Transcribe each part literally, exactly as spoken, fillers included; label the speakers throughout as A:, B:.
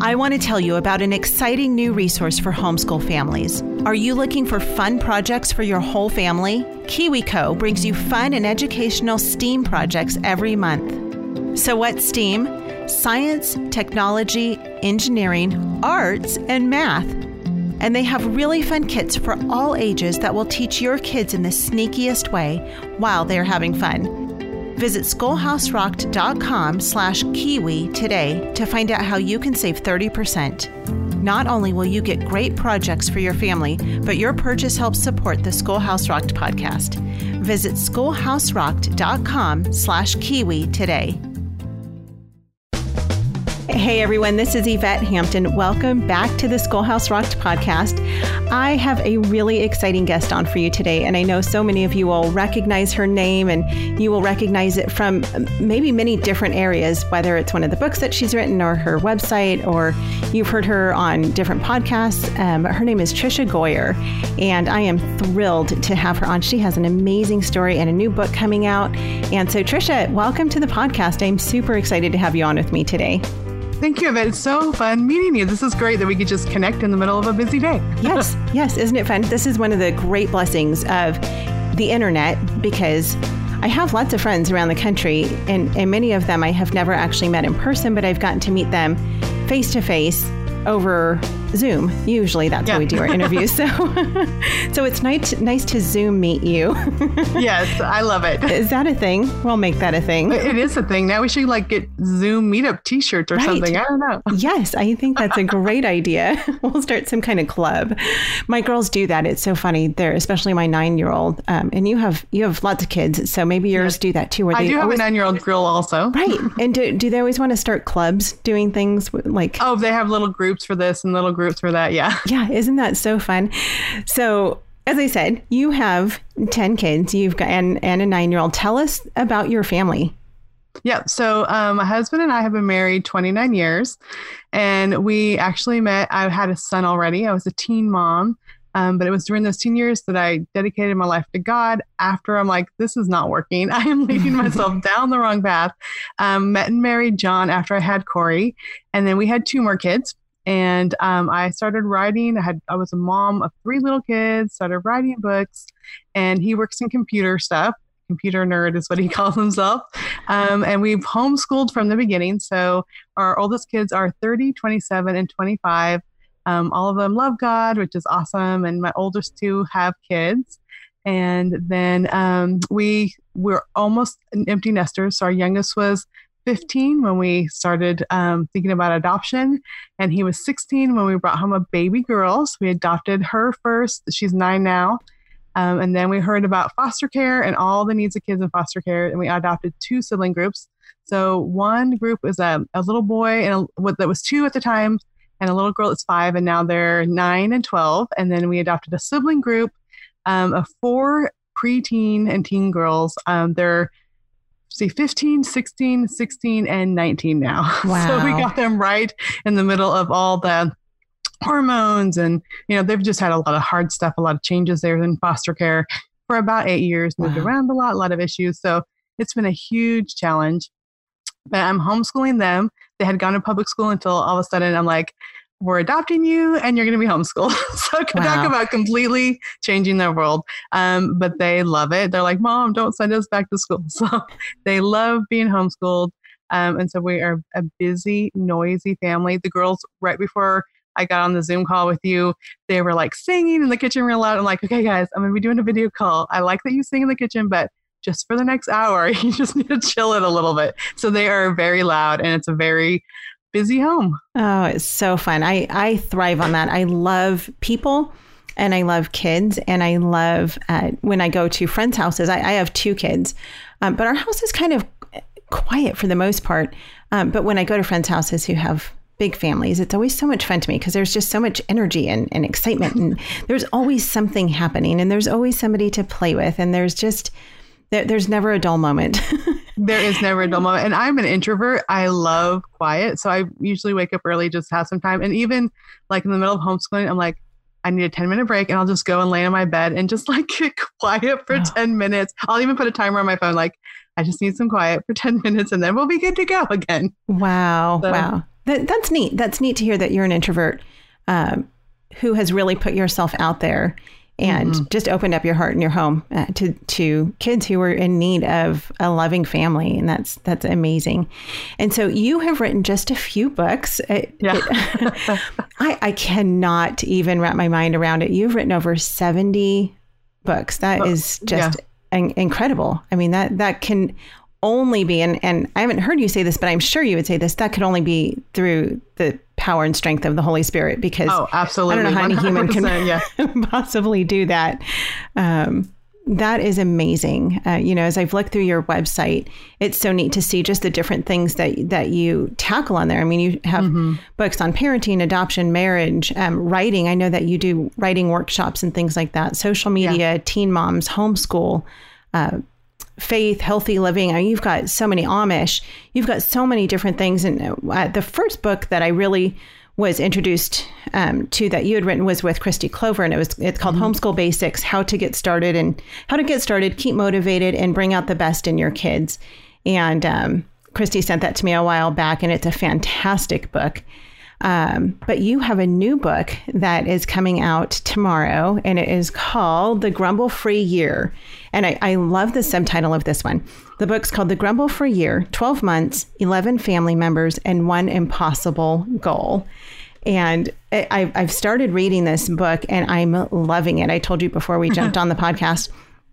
A: I want to tell you about an exciting new resource for homeschool families. Are you looking for fun projects for your whole family? KiwiCo brings you fun and educational STEAM projects every month. So what's STEAM? Science, technology, engineering, arts, and math. And they have really fun kits for all ages that will teach your kids in the sneakiest way while they're having fun. Visit schoolhouserocked.com slash kiwi today to find out how you can save thirty percent. Not only will you get great projects for your family, but your purchase helps support the Schoolhouse Rocked podcast. Visit schoolhouserocked.com slash kiwi today. Hey everyone, this is Yvette Hampton. Welcome back to the Schoolhouse Rocked podcast. I have a really exciting guest on for you today, and I know so many of you will recognize her name and you will recognize it from maybe many different areas, whether it's one of the books that she's written or her website, or you've heard her on different podcasts. Um, her name is Tricia Goyer, and I am thrilled to have her on. She has an amazing story and a new book coming out. And so Tricia, welcome to the podcast. I'm super excited to have you on with me today.
B: Thank you, Yvette. It's so fun meeting you. This is great that we could just connect in the middle of a busy day.
A: Yes, yes. Isn't it fun? This is one of the great blessings of the internet, because I have lots of friends around the country, and, and many of them I have never actually met in person, but I've gotten to meet them face to face over Zoom. Usually that's yeah. how we do our interviews. So so it's nice, nice to Zoom meet you.
B: Yes, I love it.
A: Is that a thing? We'll make that a thing.
B: It is a thing. Now we should like get Zoom meetup t-shirts or right. something. I don't know.
A: Yes, I think that's a great idea. We'll start some kind of club. My girls do that. It's so funny. They're especially my nine-year-old. Um, and you have you have lots of kids, so maybe yours yes. do that too. Where
B: I
A: they
B: do have
A: always,
B: a nine-year-old girl also.
A: Right. And do, do they always want to start clubs doing things with, like...
B: Oh, they have little groups for this and little groups for that. Yeah.
A: Yeah. Isn't that so fun? So as I said, you have ten kids, you've got and, and a nine-year-old. Tell us about your family.
B: Yeah. So um, my husband and I have been married twenty-nine years, and we actually met. I had a son already. I was a teen mom. Um, but it was during those teen years that I dedicated my life to God. After I'm like, this is not working. I am leading myself down the wrong path. Um, met and married John after I had Corey. And then we had two more kids. And um, I started writing. I had I was a mom of three little kids, started writing books, and he works in computer stuff. Computer nerd is what he calls himself. Um, and we've homeschooled from the beginning. So our oldest kids are thirty, twenty-seven, and twenty-five. Um, all of them love God, which is awesome. And my oldest two have kids. And then um, we were almost an empty nesters. So our youngest was fifteen when we started um, thinking about adoption. And he was sixteen when we brought home a baby girl. So we adopted her first. She's nine now. Um, and then we heard about foster care and all the needs of kids in foster care. And we adopted two sibling groups. So one group is a, a little boy and a, that was two at the time, and a little girl that's five, and now they're nine and twelve. And then we adopted a sibling group um, of four preteen and teen girls. Um, they're see, fifteen, sixteen, sixteen, and nineteen now.
A: Wow.
B: So we got them right in the middle of all the hormones, and you know they've just had a lot of hard stuff, a lot of changes there in foster care for about eight years. Moved wow. around a lot, a lot of issues. So it's been a huge challenge. But I'm homeschooling them. They had gone to public school until all of a sudden I'm like, we're adopting you and you're going to be homeschooled. So I can wow. talk about completely changing their world. Um, but they love it. They're like, Mom, don't send us back to school. So they love being homeschooled. Um, and so we are a busy, noisy family. The girls, right before I got on the Zoom call with you, they were like singing in the kitchen real loud. I'm like, okay, guys, I'm going to be doing a video call. I like that you sing in the kitchen, but just for the next hour, you just need to chill it a little bit. So they are very loud, and it's a very busy home.
A: Oh, it's so fun. I, I thrive on that. I love people and I love kids. And I love uh, when I go to friends' houses. I, I have two kids, um, but our house is kind of quiet for the most part. Um, but when I go to friends' houses who have big families, it's always so much fun to me because there's just so much energy and, and excitement. And there's always something happening, and there's always somebody to play with. And there's just... There's never a dull moment.
B: There is never a dull moment. And I'm an introvert. I love quiet. So I usually wake up early, just have some time. And even like in the middle of homeschooling, I'm like, I need a ten minute break, and I'll just go and lay in my bed and just like get quiet for oh. ten minutes. I'll even put a timer on my phone. Like, I just need some quiet for ten minutes and then we'll be good to go again.
A: Wow. So, wow. That, that's neat. That's neat to hear that you're an introvert um, who has really put yourself out there and mm-hmm. just opened up your heart and your home uh, to to kids who are in need of a loving family. And that's that's amazing. And so you have written just a few books. It,
B: yeah.
A: it, I, I cannot even wrap my mind around it. You've written over seventy books. That oh, is just yeah. in, incredible. I mean, that that can only be, and, and I haven't heard you say this, but I'm sure you would say this, that could only be through the power and strength of the Holy Spirit, because
B: oh, absolutely.
A: I don't know how any human can
B: yeah.
A: possibly do that. Um, that is amazing. Uh, you know, as I've looked through your website, it's so neat to see just the different things that that you tackle on there. I mean, you have mm-hmm. books on parenting, adoption, marriage, um, writing. I know that you do writing workshops and things like that, social media, yeah. teen moms, homeschool, uh, faith, healthy living. I mean, you've got so many Amish, you've got so many different things. And uh, the first book that I really was introduced um, to that you had written was with Christy Clover, and it was it's called mm-hmm. Homeschool Basics: How to Get Started and How to Get Started, Keep Motivated, and Bring Out the Best in Your Kids. And um, Christy sent that to me a while back, and it's a fantastic book. Um, but you have a new book that is coming out tomorrow, and it is called The Grumble-Free Year. And I, I love the subtitle of this one. The book's called The Grumble-Free Year, twelve months, eleven family members, and one impossible goal. And it, I, I've started reading this book, and I'm loving it. I told you before we jumped on the podcast,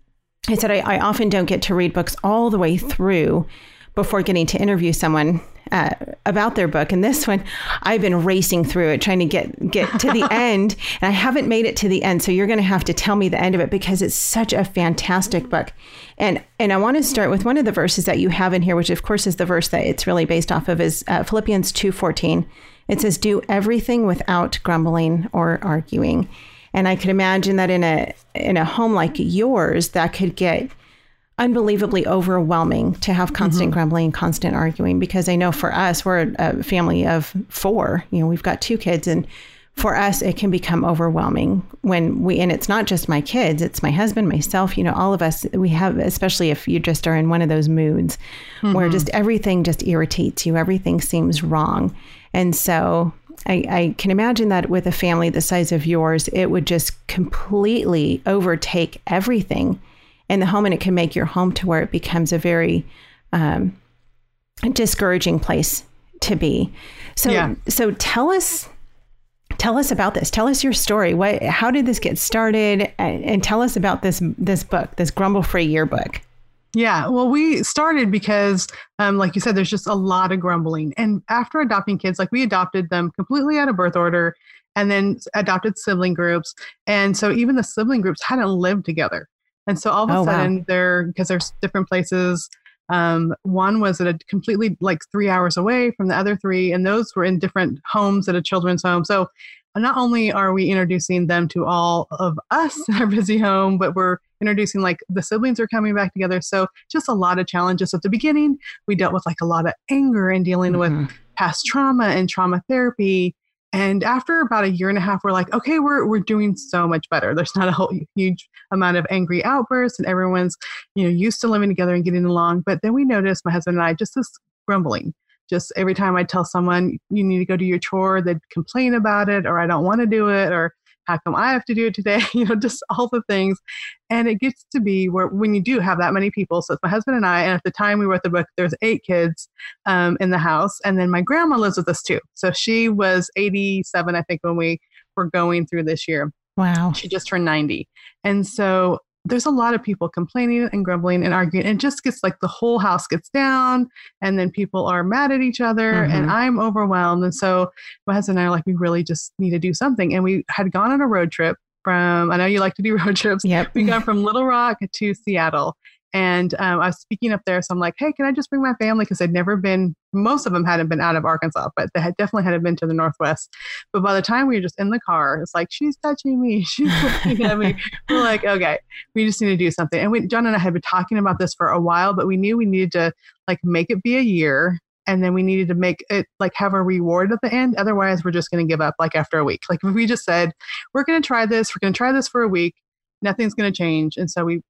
A: I said I, I often don't get to read books all the way through before getting to interview someone uh, about their book. And this one, I've been racing through it, trying to get get to the end, and I haven't made it to the end. So you're going to have to tell me the end of it, because it's such a fantastic book. And and I want to start with one of the verses that you have in here, which of course is the verse that it's really based off of, is uh, Philippians two fourteen. It says, "Do everything without grumbling or arguing." And I could imagine that in a in a home like yours, that could get unbelievably overwhelming to have constant mm-hmm. grumbling, constant arguing, because I know for us, we're a family of four, you know, we've got two kids, and for us, it can become overwhelming when we, and it's not just my kids, it's my husband, myself, you know, all of us, we have, especially if you just are in one of those moods mm-hmm. where just everything just irritates you, everything seems wrong. And so I, I can imagine that with a family the size of yours, it would just completely overtake everything in the home, and it can make your home to where it becomes a very um, discouraging place to be. So, yeah. so tell us, tell us about this. Tell us your story. What, how did this get started? And, and tell us about this this book, this Grumble-Free Yearbook.
B: Yeah, well, we started because, um, like you said, there's just a lot of grumbling. And after adopting kids, like we adopted them completely out of birth order, and then adopted sibling groups. And so even the sibling groups hadn't lived together. And so all of a oh, sudden wow. they're, because there's different places. Um, one was at a completely like three hours away from the other three, and those were in different homes at a children's home. So not only are we introducing them to all of us in our busy home, but we're introducing like the siblings are coming back together. So just a lot of challenges. At the beginning, we dealt with like a lot of anger and dealing mm-hmm. with past trauma and trauma therapy. And after about a year and a half, we're like, okay, we're we're doing so much better. There's not a whole huge amount of angry outbursts, and everyone's, you know, used to living together and getting along. But then we noticed, my husband and I, just this grumbling. Just every time I tell someone, you need to go do your chore, they'd complain about it, or I don't want to do it, or how come I have to do it today? You know, just all the things. And it gets to be where when you do have that many people, so it's my husband and I, and at the time we wrote the book, there's eight kids um, in the house. And then my grandma lives with us too. So she was eighty-seven, I think, when we were going through this year.
A: Wow.
B: She just turned ninety. And so there's a lot of people complaining and grumbling and arguing. And it just gets like the whole house gets down, and then people are mad at each other mm-hmm. and I'm overwhelmed. And so my husband and I are like, we really just need to do something. And we had gone on a road trip from, I know you like to do road trips.
A: Yep.
B: We got from Little Rock to Seattle. And um, I was speaking up there. So I'm like, hey, can I just bring my family? Because I'd never been, most of them hadn't been out of Arkansas, but they had definitely hadn't been to the Northwest. But by the time we were just in the car, it's like, she's touching me. She's looking at me. We're like, okay, we just need to do something. And we, John and I had been talking about this for a while, but we knew we needed to like make it be a year. And then we needed to make it like have a reward at the end. Otherwise, we're just going to give up like after a week. Like if we just said, we're going to try this, we're going to try this for a week, nothing's going to change. And so we, we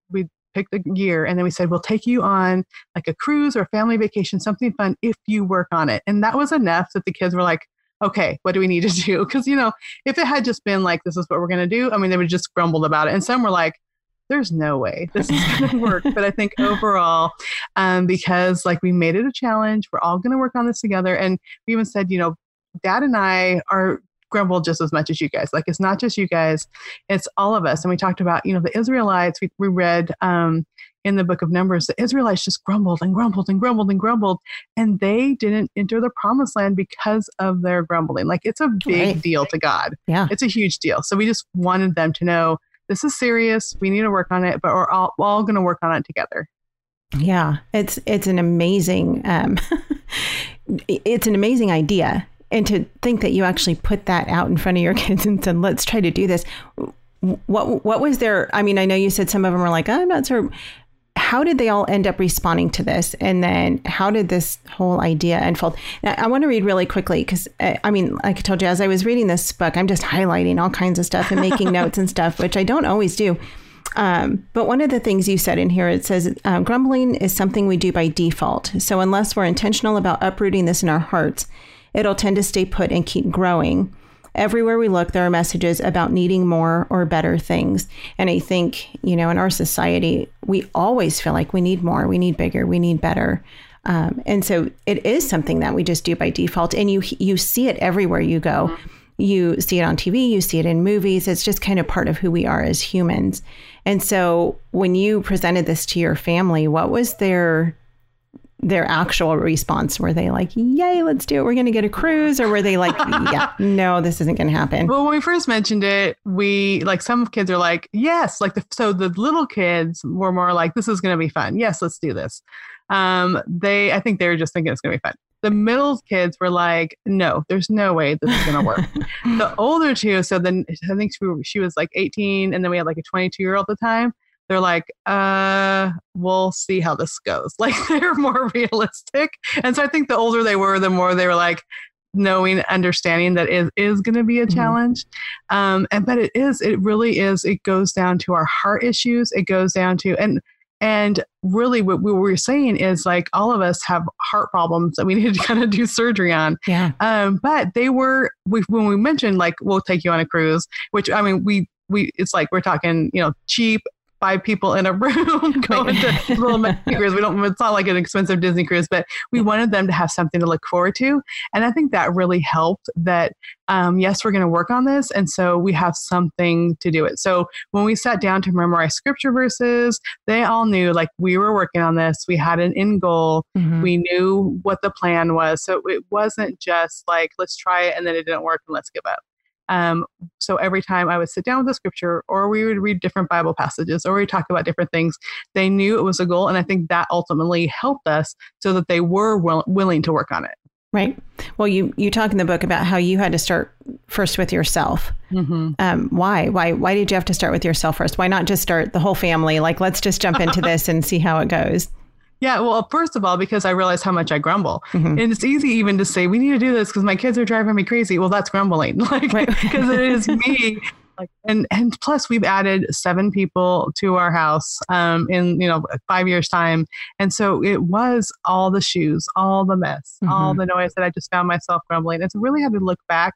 B: picked the year, and then we said, we'll take you on like a cruise or a family vacation, something fun if you work on it. And that was enough that the kids were like, okay, what do we need to do? Because, you know, if it had just been like, this is what we're going to do, I mean, they would have just grumbled about it. And some were like, there's no way this is going to work. But I think overall, um, because like we made it a challenge, we're all going to work on this together. And we even said, you know, Dad and I are grumbled just as much as you guys. Like, it's not just you guys, it's all of us. And we talked about, you know, the Israelites, we, we read um, in the book of Numbers, the Israelites just grumbled and grumbled and grumbled and grumbled, and they didn't enter the promised land because of their grumbling. Like, it's a big right. deal to God.
A: Yeah.
B: It's a huge deal. So we just wanted them to know this is serious. We need to work on it, but we're all, we're all going to work on it together.
A: Yeah, it's, it's an amazing, um, it's an amazing idea. And to think that you actually put that out in front of your kids and said, let's try to do this. What what was their, I mean, I know you said some of them were like, oh, I'm not sure. How did they all end up responding to this? And then how did this whole idea unfold? Now, I want to read really quickly because, uh, I mean, like I told you, as I was reading this book, I'm just highlighting all kinds of stuff and making notes and stuff, which I don't always do. Um, but one of the things you said in here, it says, uh, grumbling is something we do by default. So unless we're intentional about uprooting this in our hearts, it'll tend to stay put and keep growing. Everywhere we look, there are messages about needing more or better things. And I think, you know, in our society, we always feel like we need more, we need bigger, we need better. Um, and so it is something that we just do by default. And you you see it everywhere you go. You see it on T V, you see it in movies. It's just kind of part of who we are as humans. And so when you presented this to your family, what was their their actual response? Were they like, yay, let's do it, we're going to get a cruise? Or were they like, yeah, no, this isn't going to happen?
B: Well, when we first mentioned it, we like some kids are like, yes, like the, so the little kids were more like, this is going to be fun. Yes, let's do this. Um, they, I think they were just thinking it's going to be fun. The middle kids were like, no, there's no way this is going to work. The older two, so then I think she, she was like eighteen, and then we had like a twenty-two year old at the time. They're like, uh, we'll see how this goes. Like, they're more realistic. And so I think the older they were, the more they were like knowing, understanding that it is going to be a mm-hmm. challenge. Um, and, but it is, it really is, it goes down to our heart issues. It goes down to, and, and really what we were saying is like, all of us have heart problems that we need to kind of do surgery on.
A: Yeah.
B: Um, but they were, we, when we mentioned like, we'll take you on a cruise, which I mean, we, we, it's like, we're talking, you know, cheap, five people in a room going to little Disney cruise. We don't, it's not like an expensive Disney cruise, but we wanted them to have something to look forward to. And I think that really helped that, um, yes, we're going to work on this. And so we have something to do it. So when we sat down to memorize scripture verses, they all knew like we were working on this. We had an end goal. Mm-hmm. We knew what the plan was. So it wasn't just like, let's try it and then it didn't work and let's give up. Um, so every time I would sit down with the scripture, or we would read different Bible passages, or we talk about different things, they knew it was a goal. And I think that ultimately helped us so that they were will- willing to work on it.
A: Right. Well, you, you talk in the book about how you had to start first with yourself. Mm-hmm. Um, why? Why, why did you have to start with yourself first? Why not just start the whole family? Like, let's just jump into this and see how it goes.
B: Yeah, well, first of all, because I realized how much I grumble. Mm-hmm. And it's easy even to say, we need to do this because my kids are driving me crazy. Well, that's grumbling, like, right. because it is me. Like, and, and plus we've added seven people to our house um, in, you know, five years time. And so it was all the shoes, all the mess, mm-hmm. all the noise that I just found myself grumbling. And so really had to look back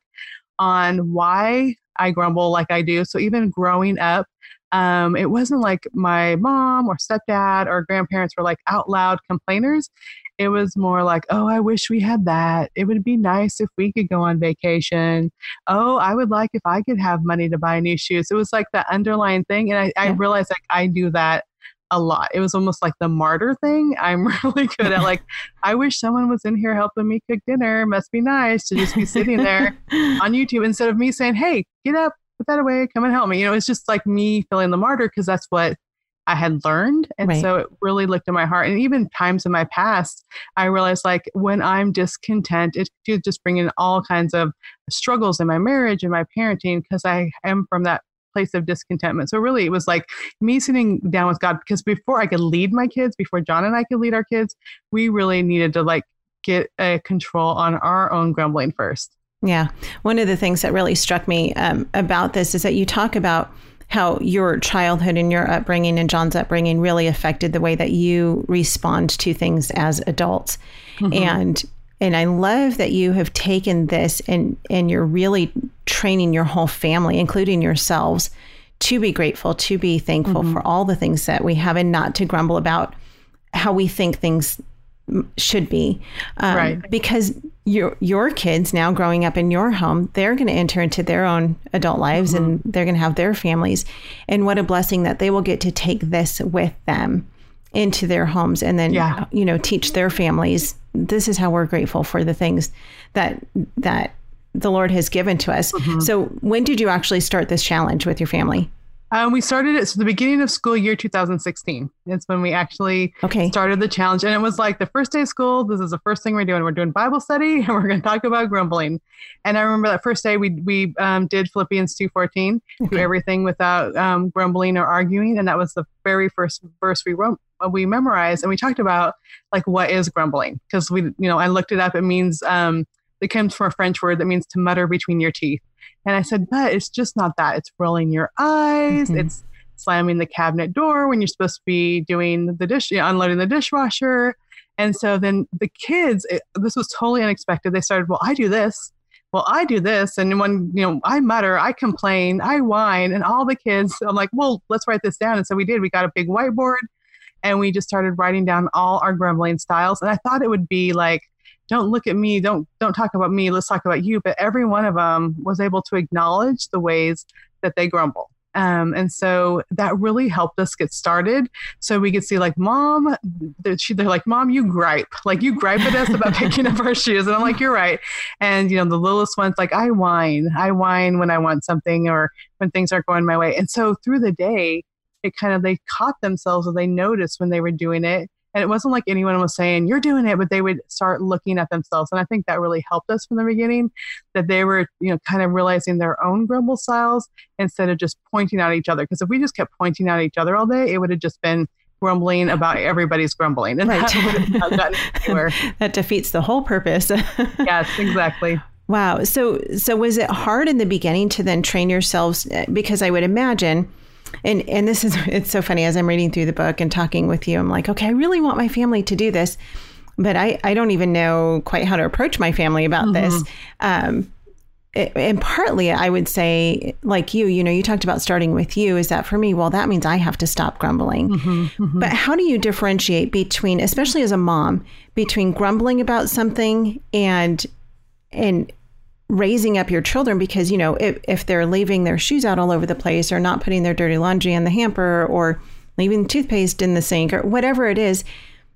B: on why I grumble like I do. So even growing up, Um, it wasn't like my mom or stepdad or grandparents were like out loud complainers. It was more like, oh, I wish we had that. It would be nice if we could go on vacation. Oh, I would like if I could have money to buy new shoes. It was like that underlying thing. And I, yeah. I realized like I do that a lot. It was almost like the martyr thing. I'm really good at like, I wish someone was in here helping me cook dinner. Must be nice to just be sitting there on YouTube instead of me saying, hey, get up. Put that away, come and help me. You know, it's just like me feeling the martyr because that's what I had learned. And right. so it really looked at my heart. And even times in my past, I realized like when I'm discontent, it could just bring in all kinds of struggles in my marriage and my parenting because I am from that place of discontentment. So really it was like me sitting down with God because before I could lead my kids, before John and I could lead our kids, we really needed to like get a control on our own grumbling first.
A: Yeah. One of the things that really struck me um, about this is that you talk about how your childhood and your upbringing and John's upbringing really affected the way that you respond to things as adults. Mm-hmm. And and I love that you have taken this and, and you're really training your whole family, including yourselves, to be grateful, to be thankful mm-hmm. for all the things that we have and not to grumble about how we think things should be. Um, right. Because your your kids now growing up in your home, they're going to enter into their own adult lives mm-hmm. and they're going to have their families. And what a blessing that they will get to take this with them into their homes and then, yeah. you know, teach their families. This is how we're grateful for the things that that the Lord has given to us. Mm-hmm. So when did you actually start this challenge with your family?
B: Um, we started it so the beginning of school year two thousand sixteen. It's when we actually okay. started the challenge. And it was like the first day of school, this is the first thing we're doing. We're doing Bible study and we're going to talk about grumbling. And I remember that first day we we um, did Philippians two fourteen, okay. do everything without um, grumbling or arguing. And that was the very first verse we wrote. We memorized, and we talked about like what is grumbling, because we, you know, I looked it up. It means um, it comes from a French word that means to mutter between your teeth. And I said, but it's just not that. It's rolling your eyes. Mm-hmm. It's slamming the cabinet door when you're supposed to be doing the dish, you know, unloading the dishwasher. And so then the kids, it, this was totally unexpected. They started, well, I do this. Well, I do this. And when, you know, I mutter, I complain, I whine, and all the kids, I'm like, well, let's write this down. And so we did. We got a big whiteboard. And we just started writing down all our grumbling styles. And I thought it would be like, don't look at me, don't don't talk about me, let's talk about you. But every one of them was able to acknowledge the ways that they grumble. Um, and so that really helped us get started. So we could see like, Mom, they're, they're like, Mom, you gripe. Like you gripe at us about picking up our shoes. And I'm like, you're right. And, you know, the littlest one's like, I whine. I whine when I want something or when things aren't going my way. And so through the day, it kind of, they caught themselves or they noticed when they were doing it. And it wasn't like anyone was saying, you're doing it, but they would start looking at themselves. And I think that really helped us from the beginning, that they were, you know, kind of realizing their own grumble styles instead of just pointing out each other. Because if we just kept pointing out each other all day, it would have just been grumbling about everybody's grumbling. And right. that would have not gotten anywhere. That
A: defeats the whole purpose.
B: Yes, exactly.
A: Wow. So, so was it hard in the beginning to then train yourselves? Because I would imagine, and, and this is, it's so funny, as I'm reading through the book and talking with you, I'm like, okay, I really want my family to do this, but I, I don't even know quite how to approach my family about mm-hmm. this. Um, it, and partly I would say, like you, you know, you talked about starting with you. Is that for me? Well, that means I have to stop grumbling. Mm-hmm, mm-hmm. But how do you differentiate between, especially as a mom, between grumbling about something and and raising up your children? Because, you know, if, if they're leaving their shoes out all over the place or not putting their dirty laundry in the hamper or leaving toothpaste in the sink or whatever it is,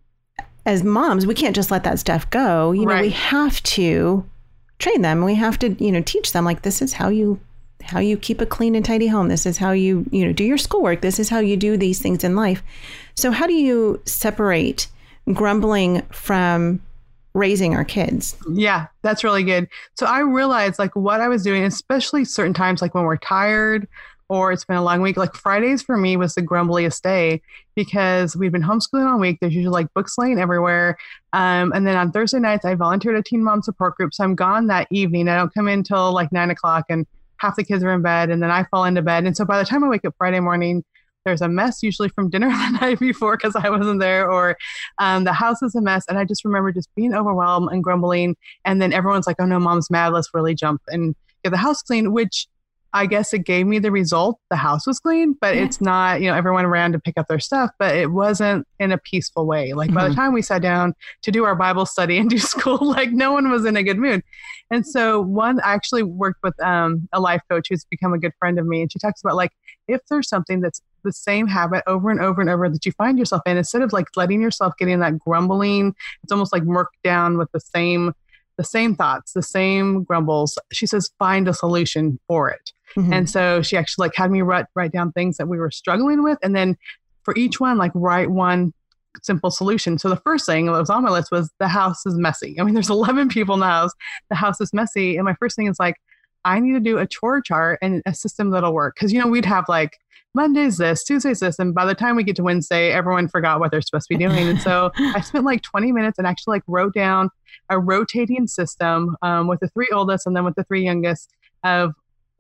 A: as moms, we can't just let that stuff go. You know, right. we have to train them. We have to, you know, teach them, like, this is how you how you keep a clean and tidy home. This is how you, you know, do your schoolwork. This is how you do these things in life. So how do you separate grumbling from raising our kids?
B: Yeah, that's really good. So I realized like what I was doing, especially certain times, like when we're tired or it's been a long week, like Fridays for me was the grumbliest day because we've been homeschooling all week. There's usually like books laying everywhere. Um, and then on Thursday nights, I volunteered at a teen mom support group. So I'm gone that evening. I don't come in till like nine o'clock and half the kids are in bed and then I fall into bed. And so by the time I wake up Friday morning, there's a mess usually from dinner the night before because I wasn't there, or um, the house is a mess. And I just remember just being overwhelmed and grumbling. And then everyone's like, oh no, Mom's mad. Let's really jump and get the house clean, which I guess it gave me the result. The house was clean, but yeah. it's not, you know, everyone ran to pick up their stuff, but it wasn't in a peaceful way. Like mm-hmm. by the time we sat down to do our Bible study and do school, like no one was in a good mood. And so one, I actually worked with um, a life coach who's become a good friend of me. And she talks about like, if there's something that's the same habit over and over and over that you find yourself in, instead of like letting yourself get in that grumbling, it's almost like work down with the same, the same thoughts, the same grumbles. She says, find a solution for it. Mm-hmm. And so she actually like had me write, write down things that we were struggling with. And then for each one, like write one simple solution. So the first thing that was on my list was the house is messy. I mean, there's eleven people in the house. The house is messy. And my first thing is like, I need to do a chore chart and a system that'll work. Cause you know, we'd have like Monday's this, Tuesday's this. And by the time we get to Wednesday, everyone forgot what they're supposed to be doing. And so I spent like twenty minutes and actually like wrote down a rotating system um, with the three oldest and then with the three youngest of like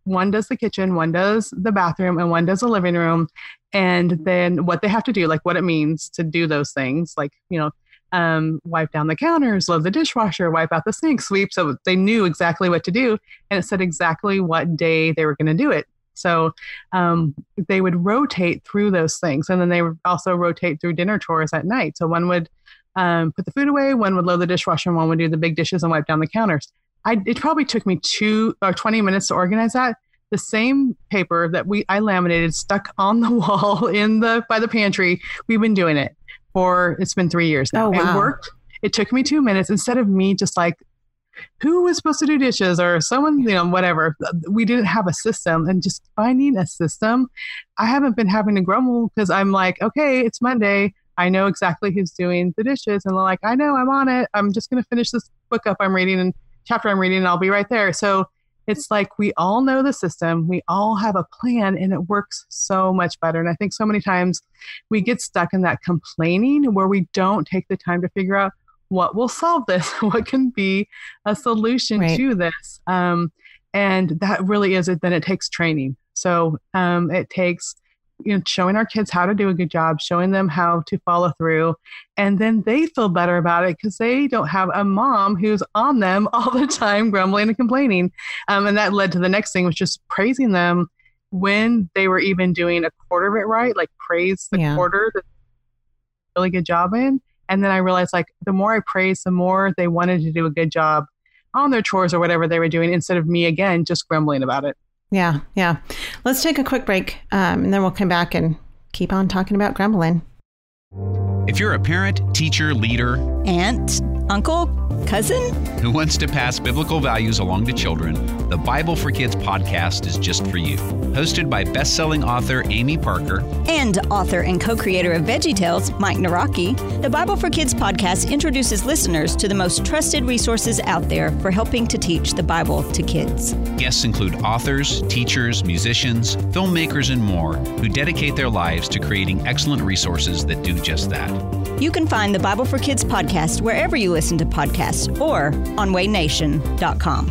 B: one does the kitchen, one does the bathroom, and one does the living room. And then what they have to do, like what it means to do those things, like, you know, um, wipe down the counters, load the dishwasher, wipe out the sink, sweep. So they knew exactly what to do. And it said exactly what day they were going to do it. So um, they would rotate through those things. And then they would also rotate through dinner chores at night. So one would um, put the food away, one would load the dishwasher, and one would do the big dishes and wipe down the counters. I, it probably took me two or twenty minutes to organize that. The same paper that we I laminated, stuck on the wall in the by the pantry. We've been doing it for, it's been three years now.
A: Oh, wow.
B: It worked. It took me two minutes instead of me just like, who was supposed to do dishes or someone, you know, whatever. We didn't have a system, and just finding a system. I haven't been having to grumble because I'm like, okay, it's Monday. I know exactly who's doing the dishes. And they're like, I know, I'm on it. I'm just going to finish this book up I'm reading and chapter I'm reading, and I'll be right there. So it's like we all know the system, we all have a plan, and it works so much better. And I think so many times we get stuck in that complaining where we don't take the time to figure out what will solve this, what can be a solution
A: right.
B: to this. Um, and that really is it. Then it takes training. So um, it takes you know, showing our kids how to do a good job, showing them how to follow through. And then they feel better about it because they don't have a mom who's on them all the time, grumbling and complaining. Um, and that led to the next thing, was just praising them when they were even doing a quarter of it right, like praise the yeah. quarter that they did a really good job in. And then I realized, like, the more I praised, the more they wanted to do a good job on their chores or whatever they were doing, instead of me, again, just grumbling about it.
A: Yeah, yeah. Let's take a quick break, um, and then we'll come back and keep on talking about grumbling.
C: If you're a parent, teacher, leader,
D: aunt, uncle, cousin
C: who wants to pass biblical values along to children, the Bible for Kids podcast is just for you. Hosted by best-selling author Amy Parker
D: and author and co-creator of VeggieTales, Mike Naraki, the Bible for Kids podcast introduces listeners to the most trusted resources out there for helping to teach the Bible to kids.
C: Guests include authors, teachers, musicians, filmmakers, and more who dedicate their lives to creating excellent resources that do just that.
D: You can find the Bible for Kids podcast wherever you listen to podcasts or on way nation dot com.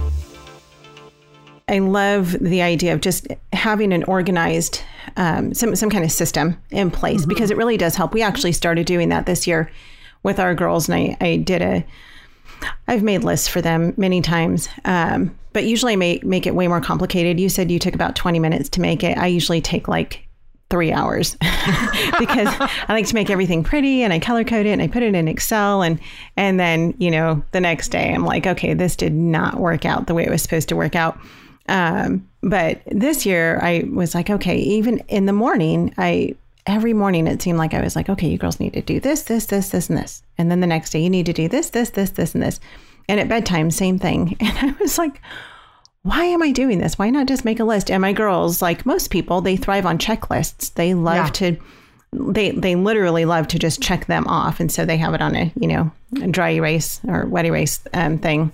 A: I love the idea of just having an organized, um, some some kind of system in place, mm-hmm. because it really does help. We actually started doing that this year with our girls, and I, I did a, I've made lists for them many times, um, but usually I make, make it way more complicated. You said you took about twenty minutes to make it. I usually take like three hours because I like to make everything pretty, and I color code it and I put it in Excel, and and then, you know, the next day I'm like, okay, this did not work out the way it was supposed to work out. Um, but this year I was like, okay, even in the morning, I, every morning it seemed like I was like, okay, you girls need to do this, this, this, this, and this. And then the next day you need to do this, this, this, this, and this. And at bedtime, same thing. And I was like, why am I doing this? Why not just make a list? And my girls, like most people, they thrive on checklists. They love yeah. to, they, they literally love to just check them off. And so they have it on a, you know, a dry erase or wet erase um, thing.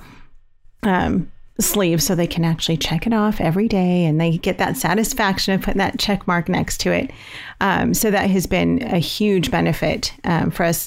A: Um, sleeve, so they can actually check it off every day, and they get that satisfaction of putting that check mark next to it. Um, so that has been a huge benefit um, for us,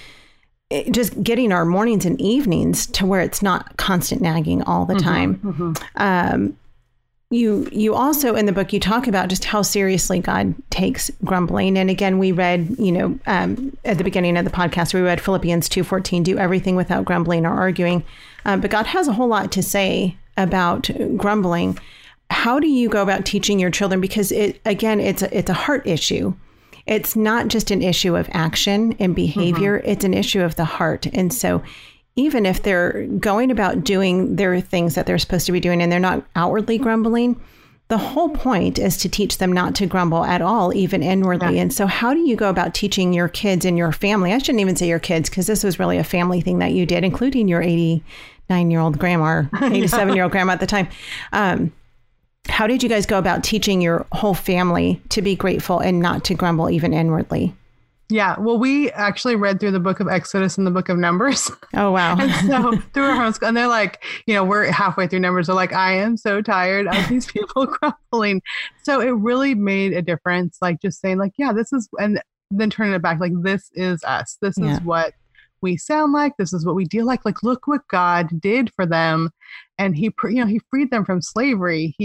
A: it, just getting our mornings and evenings to where it's not constant nagging all the time. Mm-hmm, mm-hmm. Um, you you also, in the book, you talk about just how seriously God takes grumbling. And again, we read, you know, um, at the beginning of the podcast, we read Philippians two fourteen, do everything without grumbling or arguing. Um, but God has a whole lot to say about grumbling. How do you go about teaching your children? Because it, again, it's a, it's a heart issue. It's not just an issue of action and behavior. Mm-hmm. It's an issue of the heart. And so even if they're going about doing their things that they're supposed to be doing and they're not outwardly grumbling, the whole point is to teach them not to grumble at all, even inwardly. Yeah. And so how do you go about teaching your kids and your family? I shouldn't even say your kids, because this was really a family thing that you did, including your eighty-nine-year-old grandma, or eighty-seven-year-old grandma at the time. Um, how did you guys go about teaching your whole family to be grateful and not to grumble even inwardly?
B: Yeah, well, we actually read through the book of Exodus and the book of Numbers.
A: Oh, wow.
B: And so through our homeschool, and they're like, you know, we're halfway through Numbers. They're like, I am so tired of these people grumbling. So it really made a difference, like just saying like, yeah, this is, and then turning it back, like, this is us. This yeah. is what we sound like. This is what we deal like. Like, look what God did for them. And he, you know, he freed them from slavery. He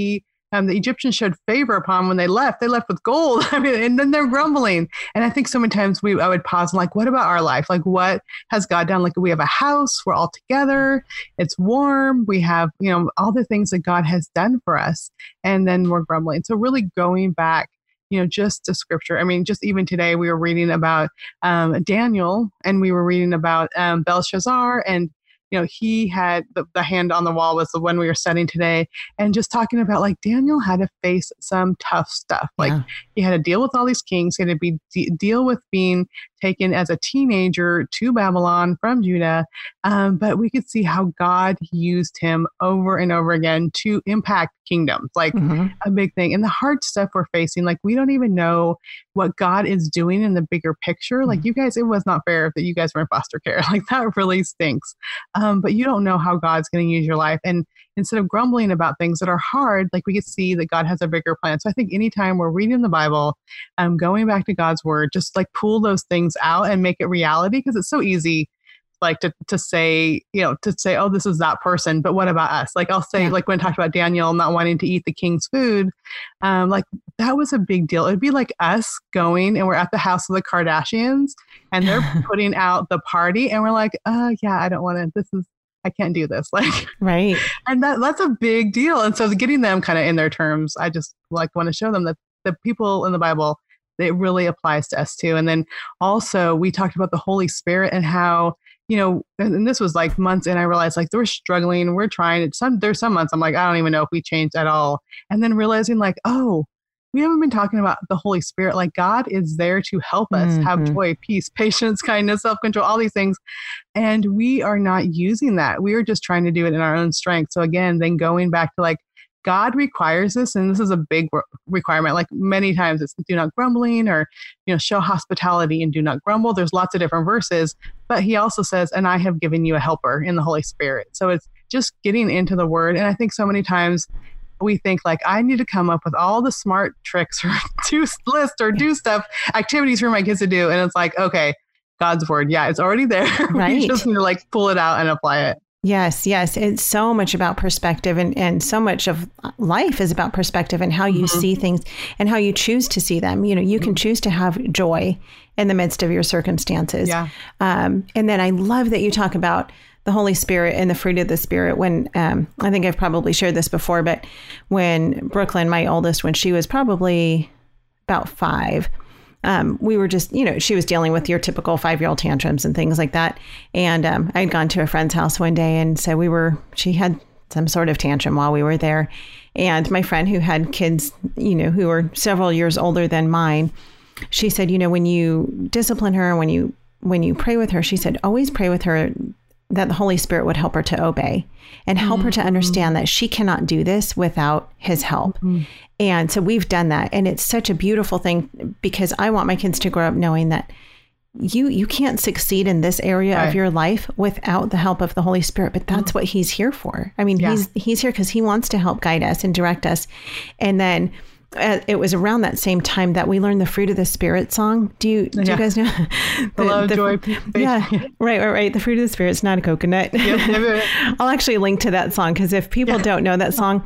B: um, the Egyptians showed favor upon when they left. They left with gold. I mean, and then they're grumbling. And I think so many times we, I would pause and like, what about our life? Like, what has God done? Like, we have a house, we're all together, it's warm, we have, you know, all the things that God has done for us. And then we're grumbling. So really going back, you know, just to scripture. I mean, just even today we were reading about um, Daniel, and we were reading about um, Belshazzar, and you know, he had the, the hand on the wall was the one we were studying today, and just talking about like Daniel had to face some tough stuff. Like yeah. he had to deal with all these kings. He had to be de- deal with being taken as a teenager to Babylon from Judah. Um, but we could see how God used him over and over again to impact kingdoms, like mm-hmm. a big thing. And the hard stuff we're facing, like we don't even know what God is doing in the bigger picture. Mm-hmm. Like you guys, it was not fair that you guys were in foster care. Like that really stinks. Um, but you don't know how God's going to use your life. And instead of grumbling about things that are hard, like we could see that God has a bigger plan. So I think anytime we're reading the Bible, um, going back to God's word, just like pull those things out and make it reality, because it's so easy like to, to say, you know, to say, oh, this is that person, but what about us? Like I'll say, yeah. like when I talked about Daniel not wanting to eat the king's food, um, like that was a big deal. It'd be like us going and we're at the house of the Kardashians and they're putting out the party and we're like, oh yeah, I don't want to, this is, I can't do this. Like,
A: right.
B: And that that's a big deal. And so getting them kind of in their terms, I just like want to show them that the people in the Bible, it really applies to us too. And then also we talked about the Holy Spirit and how, you know, and this was like months in, I realized like we're struggling, we're trying. Some there's some months I'm like, I don't even know if we changed at all. And then realizing like, oh, we haven't been talking about the Holy Spirit. Like God is there to help us mm-hmm. have joy, peace, patience, kindness, self-control, all these things. And we are not using that. We are just trying to do it in our own strength. So again, then going back to like, God requires this, and this is a big requirement. Like many times it's do not grumbling, or, you know, show hospitality and do not grumble. There's lots of different verses, but he also says, and I have given you a helper in the Holy Spirit. So it's just getting into the word. And I think so many times we think like, I need to come up with all the smart tricks or do list or do stuff, activities for my kids to do. And it's like, okay, God's word. Yeah, it's already there.
A: Right.
B: We just need to like pull it out and apply it.
A: Yes, yes. It's so much about perspective, and, and so much of life is about perspective and how you mm-hmm. see things and how you choose to see them. You know, you can choose to have joy in the midst of your circumstances.
B: Yeah.
A: Um, and then I love that you talk about the Holy Spirit and the fruit of the Spirit. When um, I think I've probably shared this before, but when Brooklyn, my oldest, when she was probably about five, Um, we were just, you know, she was dealing with your typical five-year-old tantrums and things like that. And um, I had gone to a friend's house one day, and so we were, she had some sort of tantrum while we were there. And my friend who had kids, you know, who were several years older than mine, she said, you know, when you discipline her, when you, when you pray with her, she said, always pray with her that the Holy Spirit would help her to obey and help mm-hmm. her to understand that she cannot do this without his help. Mm-hmm. And so we've done that. And it's such a beautiful thing, because I want my kids to grow up knowing that you you can't succeed in this area right. of your life without the help of the Holy Spirit. But that's mm-hmm. what he's here for. I mean, yeah. he's he's here because he wants to help guide us and direct us. And then uh, it was around that same time that we learned the Fruit of the Spirit song. Do you do yeah. you guys know?
B: the, Love,
A: the,
B: joy, peace.
A: Yeah, right, right, right. The Fruit of the Spirit is not a coconut. Yep. I'll actually link to that song, because if people yeah. don't know that song,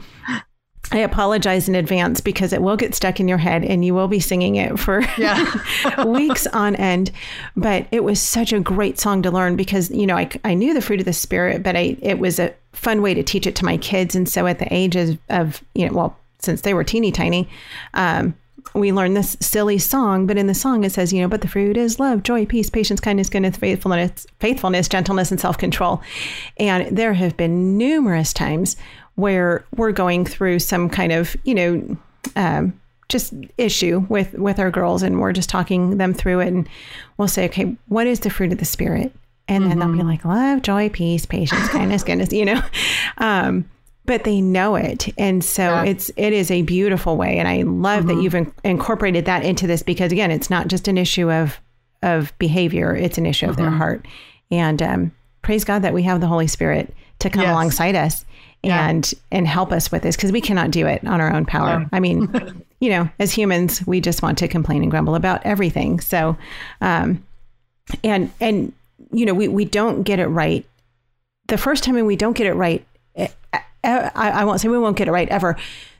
A: I apologize in advance, because it will get stuck in your head and you will be singing it for yeah. weeks on end. But it was such a great song to learn, because, you know, I, I knew the fruit of the Spirit, but I, it was a fun way to teach it to my kids. And so at the ages of, you know, well, since they were teeny tiny, um, we learned this silly song, but in the song it says, you know, but the fruit is love, joy, peace, patience, kindness, goodness, faithfulness, faithfulness, gentleness, and self-control. And there have been numerous times where we're going through some kind of, you know, um, just issue with, with our girls, and we're just talking them through it. And we'll say, okay, what is the fruit of the Spirit? And then mm-hmm. they'll be like, love, joy, peace, patience, kindness, goodness, you know, um, but they know it. And so yeah. it's, it is a beautiful way. And I love mm-hmm. that you've in- incorporated that into this, because again, it's not just an issue of, of behavior. It's an issue mm-hmm. of their heart. And um, praise God that we have the Holy Spirit to come yes. alongside us and, yeah. and help us with this, because we cannot do it on our own power. Yeah. I mean, you know, as humans, we just want to complain and grumble about everything. So, um, and, and, you know, we, we don't get it right. The first time we don't get it right, I, I won't say we won't get it right ever.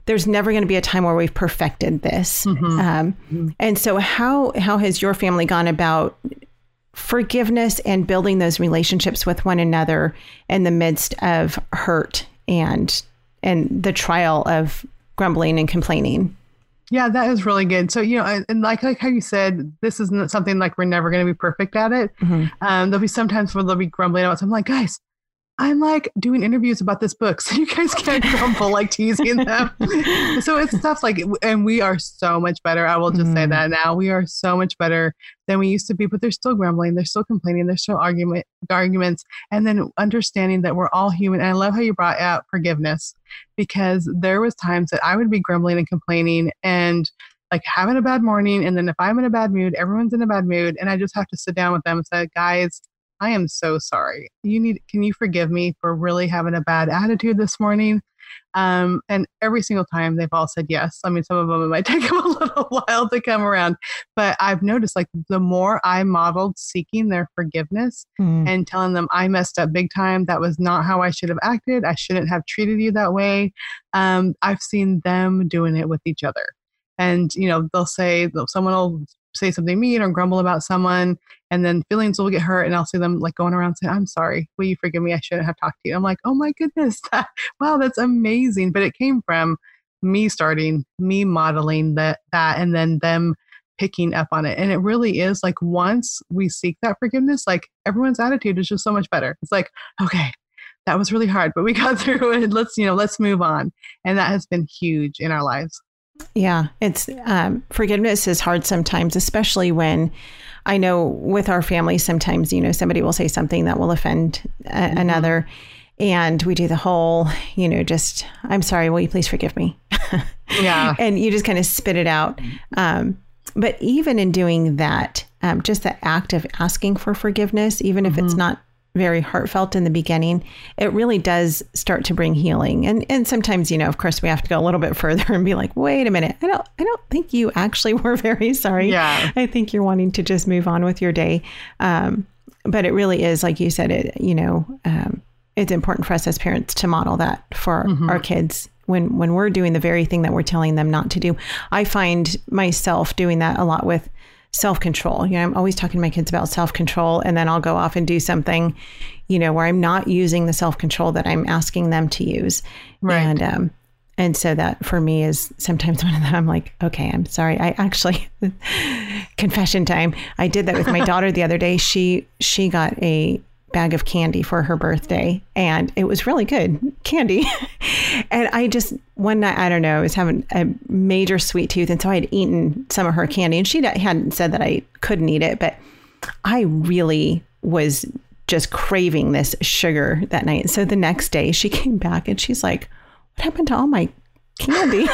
A: there's never going to be a time where we've perfected this.
B: Mm-hmm.
A: Um,
B: Mm-hmm.
A: and so how, how has your family gone about forgiveness and building those relationships with one another in the midst of hurt and, and the trial of grumbling and complaining?
B: Yeah, that is really good. So, you know, and- and like like how you said, this isn't something like we're never going to be perfect at it.
A: Mm-hmm.
B: Um, there'll be sometimes where they'll be grumbling about something. I'm like, guys, I'm like doing interviews about this book, so you guys can't grumble, like teasing them. So it's stuff like, and we are so much better. I will just
A: Mm-hmm.
B: say that now we are so much better than we used to be. But they're still grumbling, they're still complaining, there's still argument arguments, and then understanding that we're all human. And I love how you brought out forgiveness, because there was times that I would be grumbling and complaining and like having a bad morning, and then if I'm in a bad mood, everyone's in a bad mood, and I just have to sit down with them and say, guys, I am so sorry. You need, can you forgive me for really having a bad attitude this morning? Um, and every single time they've all said yes. I mean, some of them, it might take them a little while to come around, but I've noticed like the more I modeled seeking their forgiveness
A: Mm.
B: and telling them I messed up big time, that was not how I should have acted, I shouldn't have treated you that way. Um, I've seen them doing it with each other. And, you know, they'll say, someone will say something mean or grumble about someone, and then feelings will get hurt, and I'll see them like going around saying, I'm sorry, will you forgive me? I shouldn't have talked to you. I'm like, oh my goodness, that, wow, that's amazing. But it came from me starting, me modeling that, that, and then them picking up on it. And it really is like, once we seek that forgiveness, like everyone's attitude is just so much better. It's like, okay, that was really hard, but we got through it. Let's, you know, let's move on. And that has been huge in our lives.
A: Yeah, it's um, forgiveness is hard sometimes, especially when I know with our family, sometimes, you know, somebody will say something that will offend a-
B: Mm-hmm.
A: another. And we do the whole, you know, just, I'm sorry, will you please forgive me?
B: Yeah.
A: And you just kind of spit it out. Um, but even in doing that, um, just the act of asking for forgiveness, even if
B: Mm-hmm.
A: it's not very heartfelt in the beginning, it really does start to bring healing. And and sometimes, you know, of course, we have to go a little bit further and be like, wait a minute, I don't I don't think you actually were very sorry.
B: Yeah.
A: I think you're wanting to just move on with your day. Um, but it really is, like you said, it, you know, um, it's important for us as parents to model that for
B: Mm-hmm.
A: our kids when when we're doing the very thing that we're telling them not to do. I find myself doing that a lot with self-control. You know, I'm always talking to my kids about self-control, and then I'll go off and do something, you know, where I'm not using the self-control that I'm asking them to use.
B: Right.
A: And, um, and so that for me is sometimes one of them, I'm like, okay, I'm sorry. I actually, confession time. I did that with my daughter the other day. She, she got a bag of candy for her birthday, and it was really good candy. And I just, one night, I don't know, I was having a major sweet tooth. And so I had eaten some of her candy, and she hadn't said that I couldn't eat it, but I really was just craving this sugar that night. So the next day she came back and she's like, what happened to all my candy?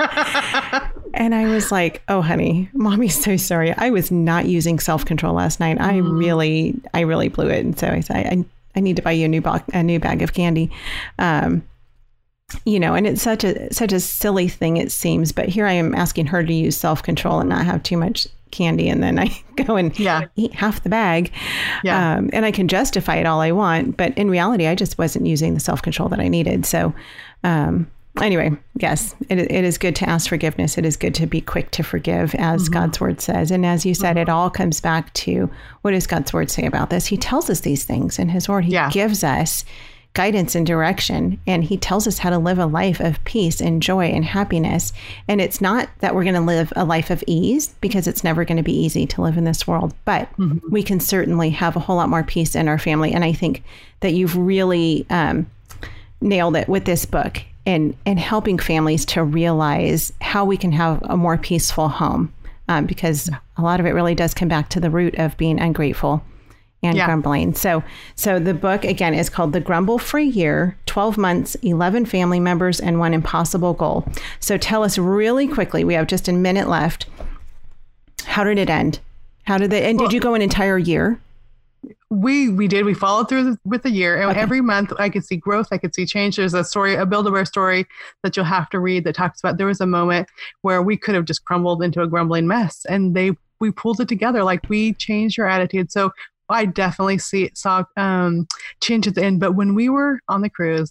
A: And I was like, oh, honey, mommy's so sorry. I was not using self-control last night. I
B: Mm.
A: really, I really blew it. And so I said, I, I need to buy you a new, bo- a new bag of candy. Um, you know, and it's such a, such a silly thing, it seems, but here I am asking her to use self-control and not have too much candy. And then I go and
B: Yeah.
A: eat half the bag.
B: Yeah.
A: Um, and I can justify it all I want, but in reality, I just wasn't using the self-control that I needed. So, um, anyway, yes, it, it is good to ask forgiveness. It is good to be quick to forgive, as
B: Mm-hmm.
A: God's word says. And as you said, it all comes back to, what does God's word say about this? He tells us these things in his word. He
B: Yeah.
A: gives us guidance and direction, and he tells us how to live a life of peace and joy and happiness. And it's not that we're going to live a life of ease, because it's never going to be easy to live in this world, but
B: Mm-hmm.
A: we can certainly have a whole lot more peace in our family. And I think that you've really um, nailed it with this book, and, and helping families to realize how we can have a more peaceful home, um, because a lot of it really does come back to the root of being ungrateful and
B: Yeah.
A: grumbling. So, so the book again is called The Grumble-Free Year, twelve months, eleven family members, and one impossible goal. So tell us really quickly, we have just a minute left. How did it end? How did it, and
B: Well,
A: did you go an entire year?
B: We we did. We followed through the, with the year, and
A: Okay.
B: every month I could see growth. I could see change. There's a story, a Build-A-Bear story that you'll have to read that talks about there was a moment where we could have just crumbled into a grumbling mess, and they we pulled it together. Like, we changed your attitude. So I definitely see saw um, change at the end. But when we were on the cruise,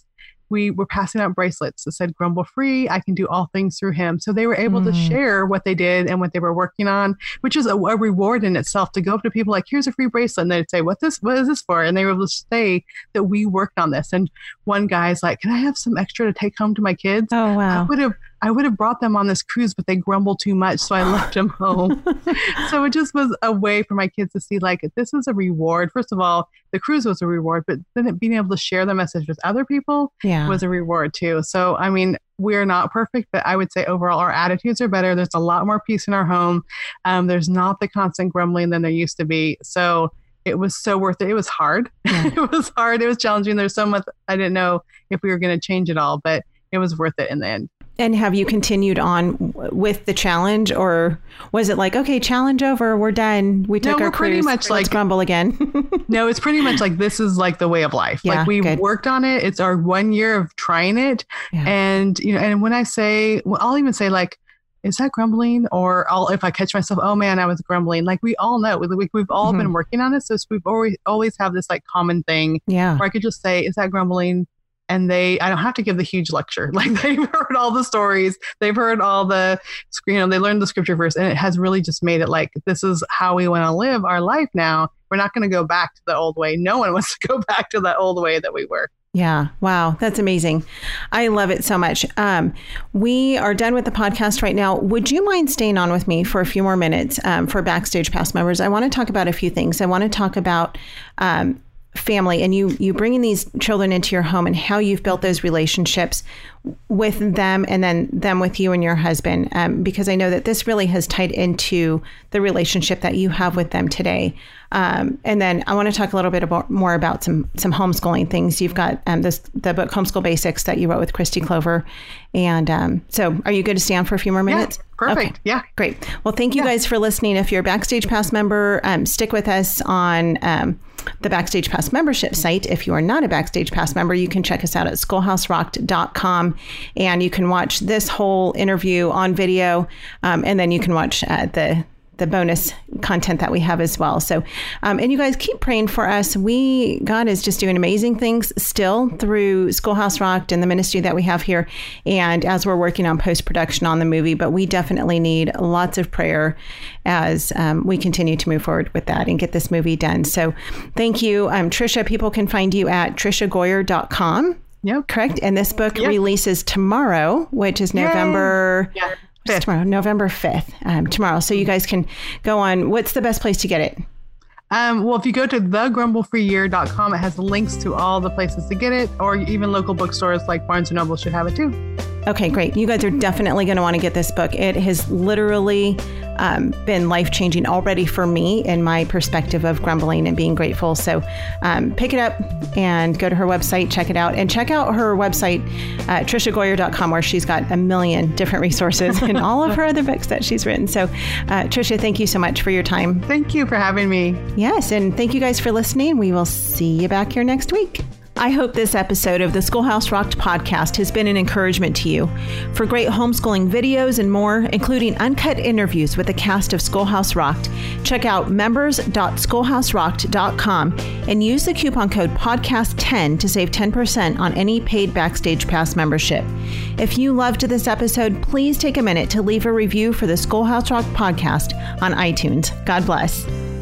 B: we were passing out bracelets that said grumble free. I can do all things through him. So they were able mm. to share what they did and what they were working on, which is a, a reward in itself to go up to people like, here's a free bracelet. And they'd say, what this, what is this for? And they were able to say that we worked on this. And one guy's like, can I have some extra to take home to my kids?
A: Oh, wow.
B: I would have, I would have brought them on this cruise, but they grumbled too much. So I left them home. So it just was a way for my kids to see, like, this was a reward. First of all, the cruise was a reward, but then it, being able to share the message with other people yeah. was a reward too. So, I mean, we're not perfect, but I would say overall our attitudes are better. There's a lot more peace in our home. Um, there's not the constant grumbling than there used to be. So it was so worth it. It was hard. Yeah. It was hard. It was challenging. There's so much I didn't know if we were going to change it all, but it was worth it in the end.
A: And have you continued on w- with the challenge, or was it like, okay, challenge over, we're done, we took
B: no,
A: our
B: we're pretty
A: cruise,
B: much
A: let's
B: like
A: grumble again?
B: No, it's pretty much like, this is like the way of life.
A: Yeah,
B: like we
A: good.
B: worked on it. It's our one year of trying it. Yeah. And, you know, and when I say, well, I'll even say like, is that grumbling? Or I'll, if I catch myself, oh man, I was grumbling. Like we all know, we, we've all mm-hmm. been working on it. So we've always, always have this like common thing
A: yeah.
B: where I could just say, is that grumbling? And they, I don't have to give the huge lecture. Like they've heard all the stories, they've heard all the, you know, they learned the scripture verse, and it has really just made it like, this is how we want to live our life now. We're not going to go back to the old way. No one wants to go back to that old way that we were.
A: Yeah. Wow. That's amazing. I love it so much. Um, we are done with the podcast right now. Would you mind staying on with me for a few more minutes um, for Backstage Pass members? I want to talk about a few things. I want to talk about um, family and you you bringing these children into your home and how you've built those relationships with them and then them with you and your husband, um, because I know that this really has tied into the relationship that you have with them today. Um, and then I want to talk a little bit about, more about some some homeschooling things. You've got um, this the book Homeschool Basics that you wrote with Christy Clover. And um, so are you good to stay on for a few more minutes?
B: Yeah, perfect. Okay. Yeah.
A: Great. Well, thank you
B: yeah.
A: guys for listening. If you're a Backstage Pass member, um, stick with us on um, the Backstage Pass membership site. If you are not a Backstage Pass member, you can check us out at schoolhouse rocked dot com, and you can watch this whole interview on video, um, and then you can watch uh, the the bonus content that we have as well. So, um, and you guys keep praying for us. We, God is just doing amazing things still through Schoolhouse Rocked and the ministry that we have here. And as we're working on post-production on the movie, but we definitely need lots of prayer as um, we continue to move forward with that and get this movie done. So thank you. Um, Trisha, people can find you at trisha goyer dot com.
B: Yep.
A: Correct. And this book
B: yep.
A: releases tomorrow, which is November...
B: Yay. Yeah.
A: It's tomorrow, November fifth, um, tomorrow. So you guys can go on. What's the best place to get it?
B: Um, well, if you go to the grumble free year dot com, it has links to all the places to get it, or even local bookstores like Barnes and Noble should have it too.
A: Okay, great. You guys are definitely going to want to get this book. It has literally um, been life-changing already for me in my perspective of grumbling and being grateful. So um, pick it up and go to her website, check it out, and check out her website, uh, trisha goyer dot com, where she's got a million different resources and all of her other books that she's written. So uh, Trisha, thank you so much for your time.
B: Thank you for having me.
A: Yes, and thank you guys for listening. We will see you back here next week. I hope this episode of the Schoolhouse Rocked podcast has been an encouragement to you. For great homeschooling videos and more, including uncut interviews with the cast of Schoolhouse Rocked, check out members dot schoolhouse rocked dot com and use the coupon code podcast ten to save ten percent on any paid Backstage Pass membership. If you loved this episode, please take a minute to leave a review for the Schoolhouse Rocked podcast on iTunes. God bless.